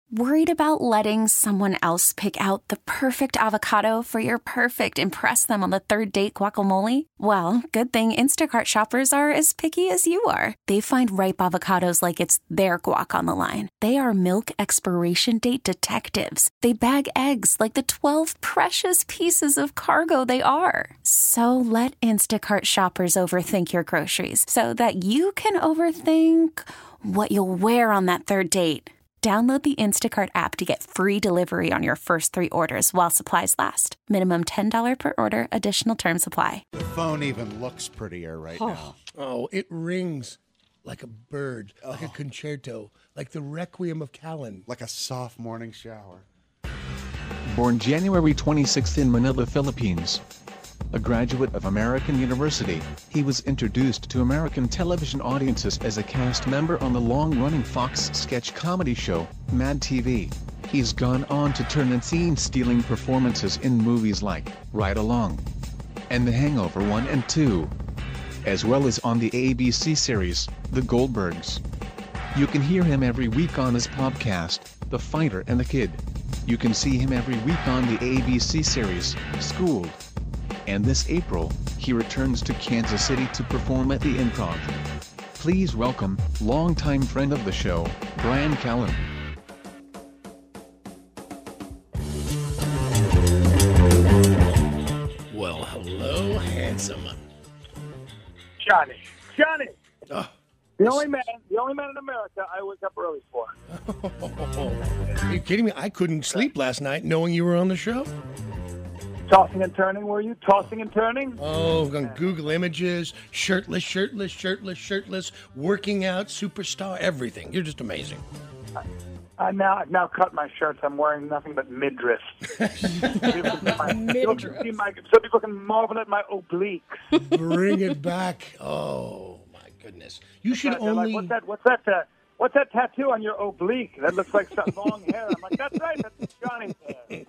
Worried about letting someone else pick out the perfect avocado for your perfect impress them on the third date guacamole? Well, good thing Instacart shoppers are as picky as you are. They find ripe avocados like it's their guac on the line. They are milk expiration date detectives. They bag eggs like the 12 precious pieces of cargo they are. So let Instacart shoppers overthink your groceries so that you can overthink what you'll wear on that third date. Download the Instacart app to get free delivery on your first 3 orders while supplies last. Minimum $10 per order. Additional terms apply. The phone even looks prettier right now. Oh, it rings like a bird, like a concerto, like the Requiem of Callan. Like a soft morning shower. Born January 26th in Manila, Philippines. A graduate of American University, he was introduced to American television audiences as a cast member on the long-running Fox sketch comedy show, Mad TV. He's gone on to turn in scene-stealing performances in movies like Ride Along and The Hangover 1 and 2, as well as on the ABC series, The Goldbergs. You can hear him every week on his podcast, The Fighter and the Kid. You can see him every week on the ABC series, Schooled. And this April, he returns to Kansas City to perform at the Improv. Please welcome, longtime friend of the show, Bryan Callen. Well, hello, handsome. Johnny. Oh, The only man in America I wake up early for. are you kidding me? I couldn't sleep last night knowing you were on the show. Tossing and turning, were you? Tossing and turning? Oh, on Google Images, shirtless, working out, superstar, everything. You're just amazing. I've now cut my shirts. I'm wearing nothing but midriff. So people can marvel at my obliques. Bring it back. Oh, my goodness. You should They're only... like, what's that tattoo on your oblique? That looks like some long hair. I'm like, that's right. That's Johnny's hair.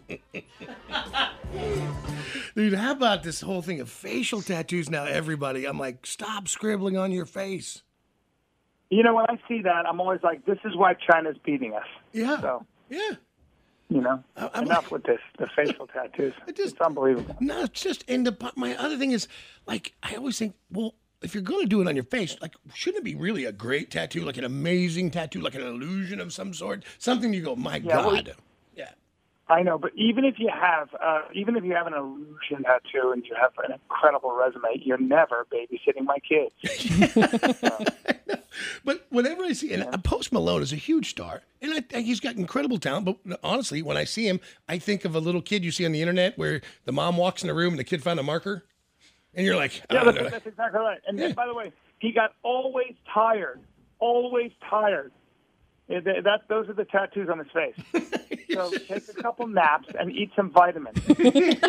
Dude, how about this whole thing of facial tattoos now, everybody? I'm like, stop scribbling on your face. You know, when I see that, I'm always like, this is why China's beating us. Yeah. So, yeah. you know, enough with this, the facial tattoos. It's unbelievable. No, it's just, and my other thing is, like, I always think, well, if you're going to do it on your face, like, shouldn't it be really a great tattoo, like an amazing tattoo, like an illusion of some sort? Something you go, my God. Well, I know, but even if you have an illusion tattoo and you have an incredible resume, you're never babysitting my kids. But whenever I see, and Post Malone is a huge star, and he's got incredible talent. But honestly, when I see him, I think of a little kid you see on the internet where the mom walks in the room and the kid found a marker, and you're like, yeah, that's exactly right. And then, by the way, he got always tired. Those are the tattoos on his face. So take a couple naps and eat some vitamins. It's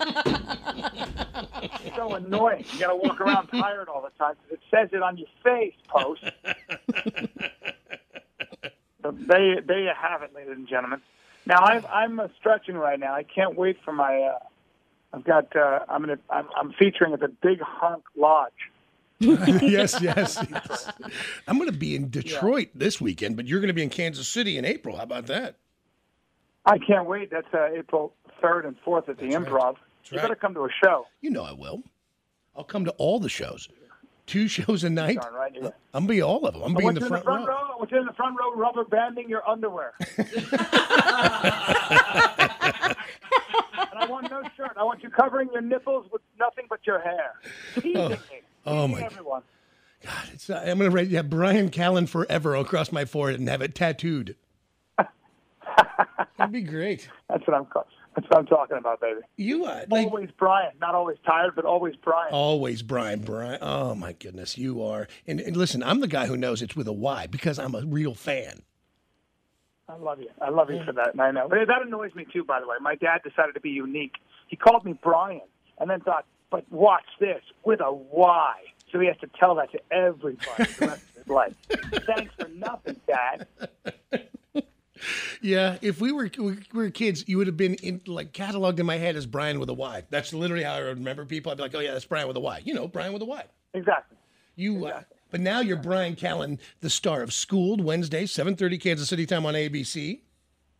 so annoying. You got to walk around tired all the time because it says it on your face, Post. So there you have it, ladies and gentlemen. Now I'm stretching right now. I can't wait for my. I'm featuring at the Big Hunk Lodge. yes. I'm going to be in Detroit this weekend, but you're going to be in Kansas City in April. How about that? I can't wait. That's April 3rd and 4th at the Improv. You better come to a show. You know I will. I'll come to all the shows. 2 shows a night. Darn right, yeah. I'm going to be all of them. I'm going to be in the front row. I want you in the front row rubber banding your underwear. And I want no shirt. I want you covering your nipples with nothing but your hair. Teasing me. Oh, my everyone. God. I'm going to write Bryan Callen forever across my forehead and have it tattooed. That'd be great. That's what I'm talking about, baby. You are. Always Brian. Not always tired, but always Brian. Always Brian. Oh, my goodness. You are. And listen, I'm the guy who knows it's with a Y because I'm a real fan. I love you. I love you for that. And I know. That annoys me, too, by the way. My dad decided to be unique. He called me Brian and then thought, but watch this, with a Y. So he has to tell that to everybody the rest of his life. Thanks for nothing, Dad. Yeah, if we were kids, you would have been cataloged in my head as Brian with a Y. That's literally how I remember people. I'd be like, oh, yeah, that's Brian with a Y. You know, Brian with a Y. Exactly. But now you're Bryan Callen, the star of Schooled, Wednesday, 7:30 Kansas City time on ABC.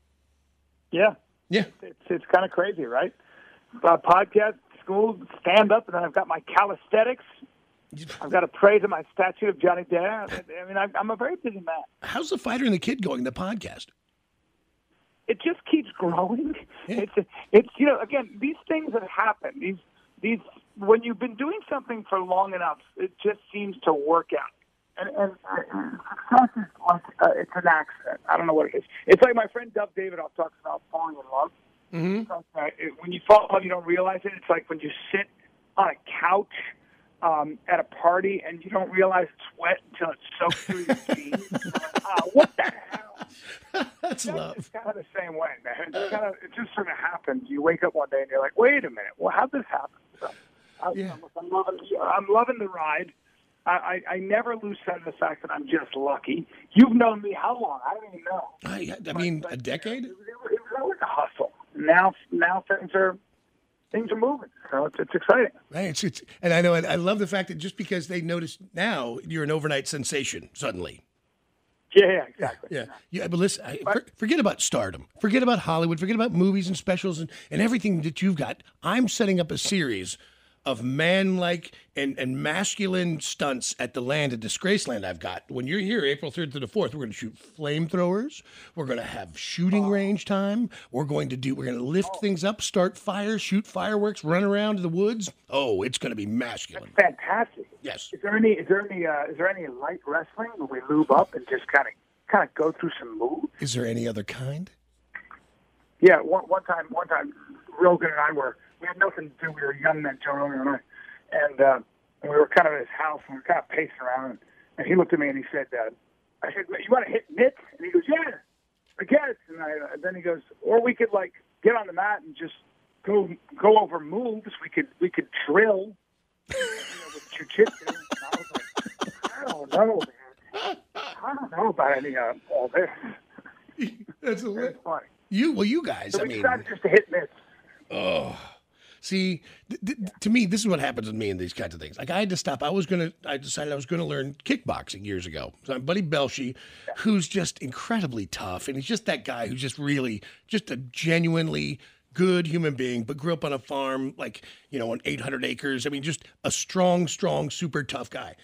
Yeah. Yeah. It's kind of crazy, right? Podcast, school, stand up, and then I've got my calisthenics. I've got to pray to my statue of Johnny Depp. I mean, I'm a very busy man. How's The Fighter and the Kid going, the podcast? It just keeps growing. Yeah. It's again, these things that happen. These when you've been doing something for long enough, it just seems to work out. And success is like it's an accident. I don't know what it is. It's like my friend Dov Davidoff talks about falling in love. Mm-hmm. When you fall in love, you don't realize it. It's like when you sit on a couch at a party and you don't realize it's wet until it's soaked through your jeans. What the hell? That's love. It's kind of the same way, man. It just sort of happens. You wake up one day and you're like, wait a minute. Well, how'd this happen? So, I'm loving the ride. I never lose sight of the fact that I'm just lucky. You've known me how long? I don't even know. I mean, a decade? It was always a hustle. Now things are moving. So it's exciting. Right. And I know, I love the fact that just because they notice now, you're an overnight sensation suddenly. Yeah, exactly. Yeah. But listen, forget about stardom. Forget about Hollywood. Forget about movies and specials and everything that you've got. I'm setting up a series of man-like and masculine stunts at the land at Disgraceland I've got. When you're here, April 3rd to the 4th, we're going to shoot flamethrowers. We're going to have shooting range time. We're going to lift things up, start fires, shoot fireworks, run around in the woods. Oh, it's going to be masculine. That's fantastic. Yes. Is there any light wrestling where we lube up and just kind of go through some moves? Is there any other kind? Yeah, one time, Rogan and we had nothing to do. We were young men, Joe Rogan and I, and we were kind of at his house, and we were kind of pacing around, and he looked at me and he said, I said, you want to hit mitts? And he goes, yeah, I guess. And then he goes, or we could like get on the mat and just go over moves. We could drill with jiu-jitsu. And I was like, I don't know, man. I don't know about any all this. That's It's funny. You guys, So I we mean. decided just to hit mitts. Oh, see, to me, this is what happens with me in these kinds of things. Like I had to stop. I decided I was going to learn kickboxing years ago. So my buddy Belshi, who's just incredibly tough, and he's just that guy who's just really, just a genuinely good human being, but grew up on a farm, like, on 800 acres. I mean, just a strong, super tough guy.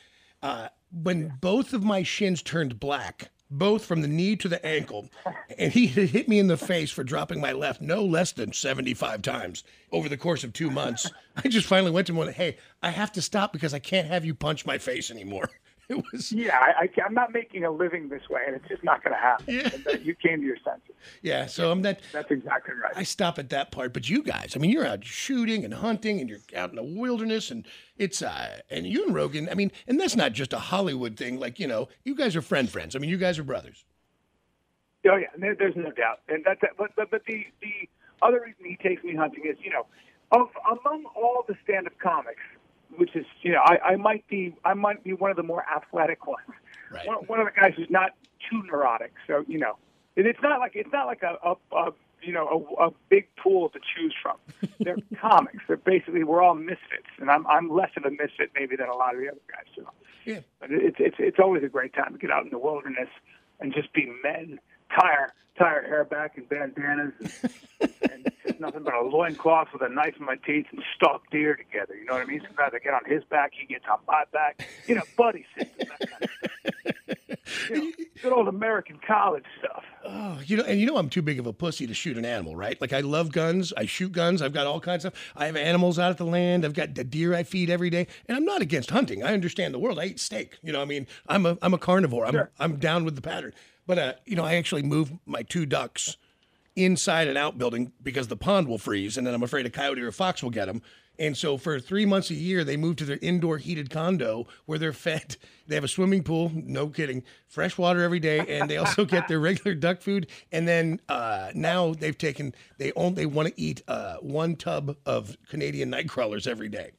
When both of my shins turned black, both from the knee to the ankle, and he hit me in the face for dropping my left no less than 75 times over the course of 2 months. I just finally went to him and went, hey, I have to stop because I can't have you punch my face anymore. It was... Yeah, I'm not making a living this way, and it's just not going to happen. Yeah. You came to your senses. Yeah, so I'm not... That's exactly right. I stop at that part, but you guys, I mean, you're out shooting and hunting, and you're out in the wilderness, and it's, and you and Rogan, I mean, and that's not just a Hollywood thing, like, you guys are friends. I mean, you guys are brothers. Oh, yeah, there's no doubt. And but the other reason he takes me hunting is, among all the stand-up comics, which is, I might be one of the more athletic ones. Right. One of the guys who's not too neurotic. So, it's not like a big pool to choose from. They're comics. They're basically, we're all misfits, and I'm less of a misfit maybe than a lot of the other guys. So. Yeah. But it's always a great time to get out in the wilderness and just be men, tie our hair back in bandanas, and just nothing but a loincloth with a knife in my teeth and stalk deer together. You know what I mean? Sometimes I get on his back, he gets on my back. Buddy system, that kind of stuff. Good old American college stuff. Oh, I'm too big of a pussy to shoot an animal, right? Like I love guns. I shoot guns. I've got all kinds of stuff. I have animals out at the land. I've got the deer I feed every day. And I'm not against hunting. I understand the world. I eat steak. I'm a carnivore. Sure. I'm down with the pattern. But, I actually moved my 2 ducks inside an outbuilding because the pond will freeze, and then I'm afraid a coyote or a fox will get them. And so for 3 months a year, they moved to their indoor heated condo where they're fed. They have a swimming pool, no kidding, fresh water every day, and they also get their regular duck food. And then now they want to eat 1 tub of Canadian night crawlers every day.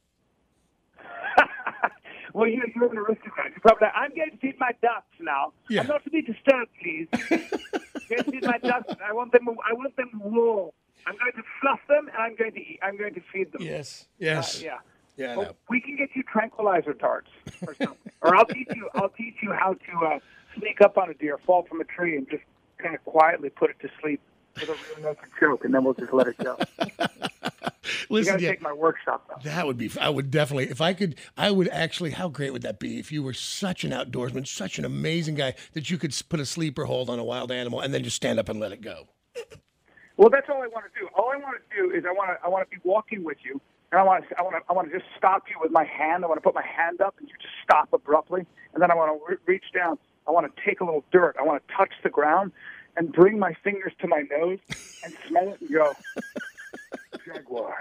Well, you're an aristocrat. You're probably like, I'm going to feed my ducks now. Yeah. I'm not to be disturbed, please. I'm going to feed my ducks. I want them raw. I'm going to fluff them, and I'm going to feed them. Yes. Yeah. Yeah. Well, we can get you tranquilizer darts or something, or I'll teach you how to sneak up on a deer, fall from a tree, and just kind of quietly put it to sleep with a real naked joke, and then we'll just let it go. You Listen, got to take my workshop, though. that would be. I would definitely, if I could. I would actually. How great would that be if you were such an outdoorsman, such an amazing guy that you could put a sleeper hold on a wild animal and then just stand up and let it go. Well, that's all I want to do. All I want to do is I want to be walking with you, and I want to just stop you with my hand. I want to put my hand up, and you just stop abruptly, and then I want to reach down. I want to take a little dirt. I want to touch the ground and bring my fingers to my nose and smell it and go, jaguar.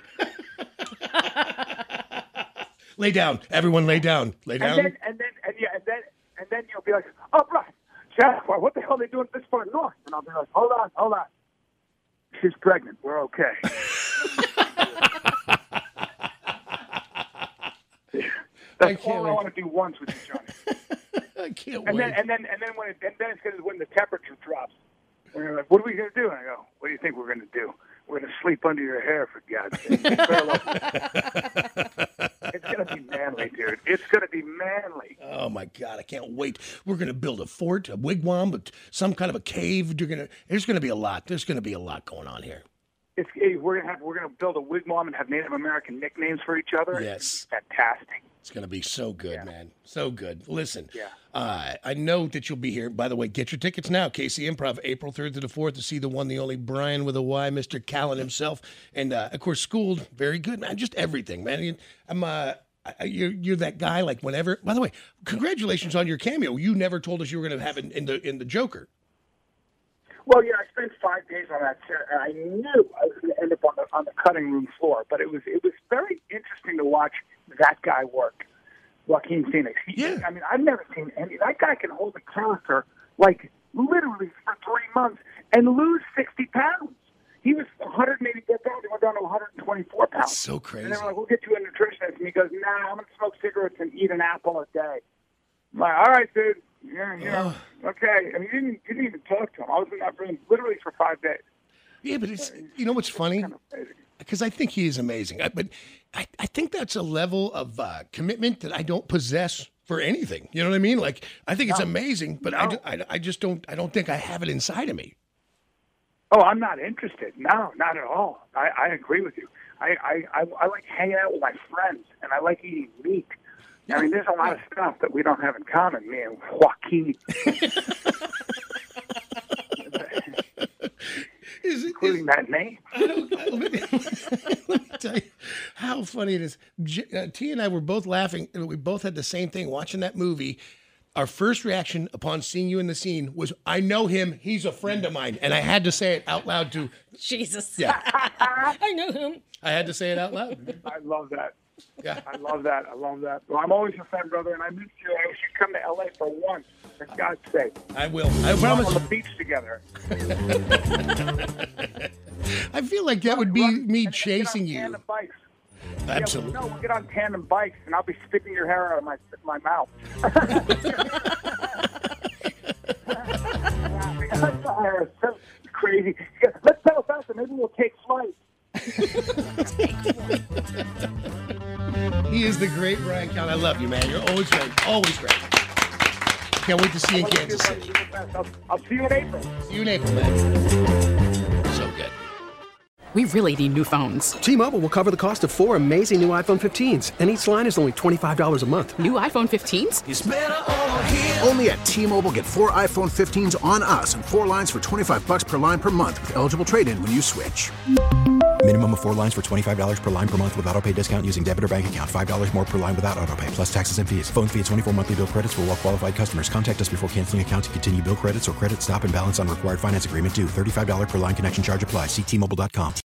Lay down, everyone. Lay down. Lay down. And then you'll be like, oh, right, jaguar. What the hell are they doing this far north? And I'll be like, hold on. She's pregnant. We're okay. That's all I want to do once with you, Johnny. I can't And wait. then it's when the temperature drops. And you're like, what are we going to do? And I go, what do you think we're going to do? We're going to sleep under your hair, for God's sake. It's going to be manly, dude. It's going to be manly. Oh my God, I can't wait. We're going to build a fort, a wigwam, some kind of a cave. There's going to be a lot. There's going to be a lot going on here. We're going to build a wigwam and have Native American nicknames for each other. Yes. It's fantastic. It's going to be so good, man. So good. Listen, Yeah. I know that you'll be here. By the way, get your tickets now. KC Improv, April 3rd to the 4th to see the one, the only Brian with a Y, Mr. Callen himself. And, of course, Schooled, very good, man. Just everything, man. You're that guy, like whenever. By the way, congratulations on your cameo. You never told us you were going to have it in the Joker. Well, yeah, I spent 5 days on that set, and I knew I was going to end up on the cutting room floor. But it was very interesting to watch that guy work, Joaquin Phoenix. I mean, I've never seen any. That guy can hold a character like literally for 3 months and lose 60 pounds. He was 184 pounds. He went down to 124 pounds. That's so crazy. And they were like, "We'll get you a nutritionist." And he goes, "Nah, I'm going to smoke cigarettes and eat an apple a day." I'm like, "All right, dude. Yeah, okay." I mean, you didn't even talk to him. I was in that room literally for 5 days. Yeah, but it's, you know what's funny? Because I think he is amazing. But I think that's a level of commitment that I don't possess for anything. You know what I mean? Like, I think it's amazing, but I just don't think I have it inside of me. Oh, I'm not interested. No, not at all. I agree with you. I like hanging out with my friends, and I like eating meat. I mean, there's a lot of stuff that we don't have in common, me and Joaquin. Including that name. Let me tell you how funny it is. T and I were both laughing, and we both had the same thing watching that movie. Our first reaction upon seeing you in the scene was, I know him. He's a friend of mine. And I had to say it out loud to... Jesus. Yeah. I know him. I had to say it out loud. I love that. Yeah. I love that. Well, I'm always a fan, brother, and I miss you. I wish you'd come to L.A. for once, for God's sake. I will. I We're promise. on the beach together. I feel like that would be me chasing Get on you. tandem bikes. Absolutely. Yeah, we'll get on tandem bikes, and I'll be spitting your hair out of my mouth. So crazy. Let's pedal faster. Maybe we'll take flight. He is the great Brian Callen. I love you, man. You're always great. Always great. Can't wait to see you in Kansas City. I'll see you in April. See you in April, man. So good. We really need new phones. T-Mobile will cover the cost of 4 amazing new iPhone 15s, and each line is only $25 a month. New iPhone 15s? It's better over here. Only at T-Mobile, get 4 iPhone 15s on us and 4 lines for $25 per line per month with eligible trade-in when you switch. Minimum of 4 lines for $25 per line per month with autopay discount using debit or bank account. $5 more per line without autopay, plus taxes and fees. Phone fee at 24 monthly bill credits for well-qualified customers. Contact us before canceling account to continue bill credits or credit stop and balance on required finance agreement due. $35 per line connection charge applies. See T-Mobile.com.